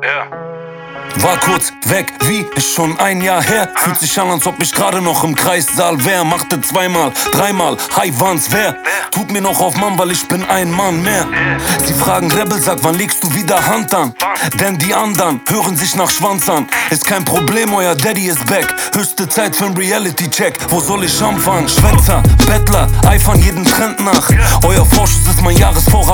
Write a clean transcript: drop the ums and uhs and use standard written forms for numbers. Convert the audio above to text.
War kurz weg, wie ist schon ein Jahr her. Fühlt sich an, als ob ich gerade noch im Kreissaal wär. Machte zweimal, dreimal, hi, waren's wer? Tut mir noch auf Mann, weil ich bin ein Mann mehr. Sie fragen Rebel, sag, wann legst du wieder Hand an? Denn die anderen hören sich nach Schwanz an. Ist kein Problem, euer Daddy ist back. Höchste Zeit für ein Reality-Check. Wo soll ich anfangen? Schwätzer, Bettler, eifern jeden Trend nach. Euer Vorschuss ist mein Jahresvorrat.